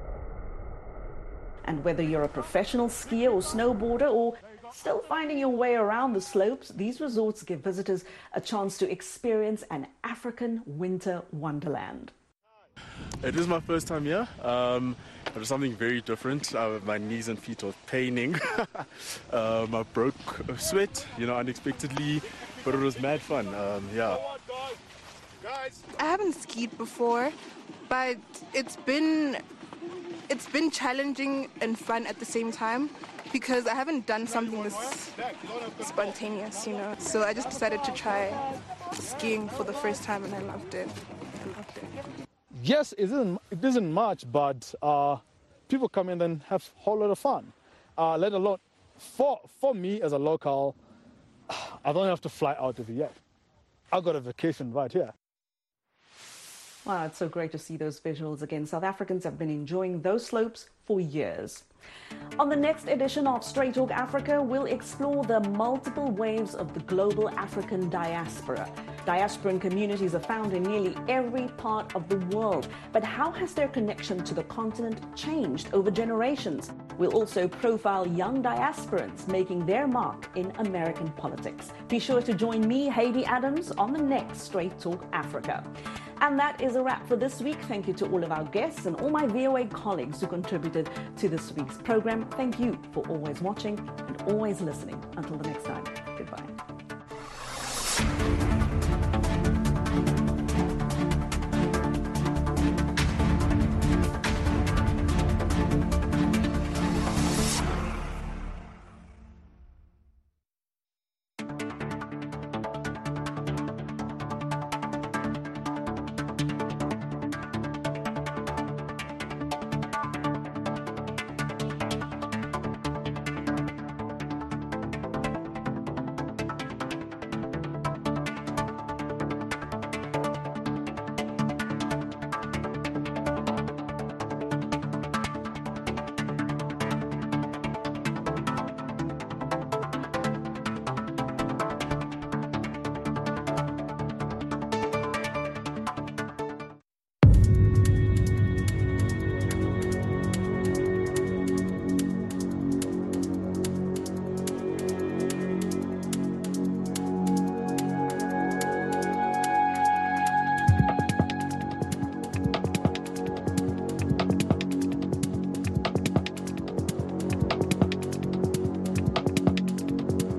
And whether you're a professional skier or snowboarder or still finding your way around the slopes, these resorts give visitors a chance to experience an African winter wonderland. It is my first time here. It was something very different. My knees and feet were paining. I broke a sweat, unexpectedly, but it was mad fun. Yeah. I haven't skied before, but it's been challenging and fun at the same time because I haven't done something this spontaneous, So I just decided to try skiing for the first time and I loved it. Yes, it isn't much, but people come in and have a whole lot of fun. Let alone, for me as a local, I don't have to fly out of it yet. I've got a vacation right here. Wow, it's so great to see those visuals again. South Africans have been enjoying those slopes for years. On the next edition of Straight Talk Africa, we'll explore the multiple waves of the global African diaspora. Diasporan communities are found in nearly every part of the world. But how has their connection to the continent changed over generations? We'll also profile young diasporans making their mark in American politics. Be sure to join me, Heidi Adams, on the next Straight Talk Africa. And that is a wrap for this week. Thank you to all of our guests and all my VOA colleagues who contributed to this week's program. Thank you for always watching and always listening. Until the next time, goodbye.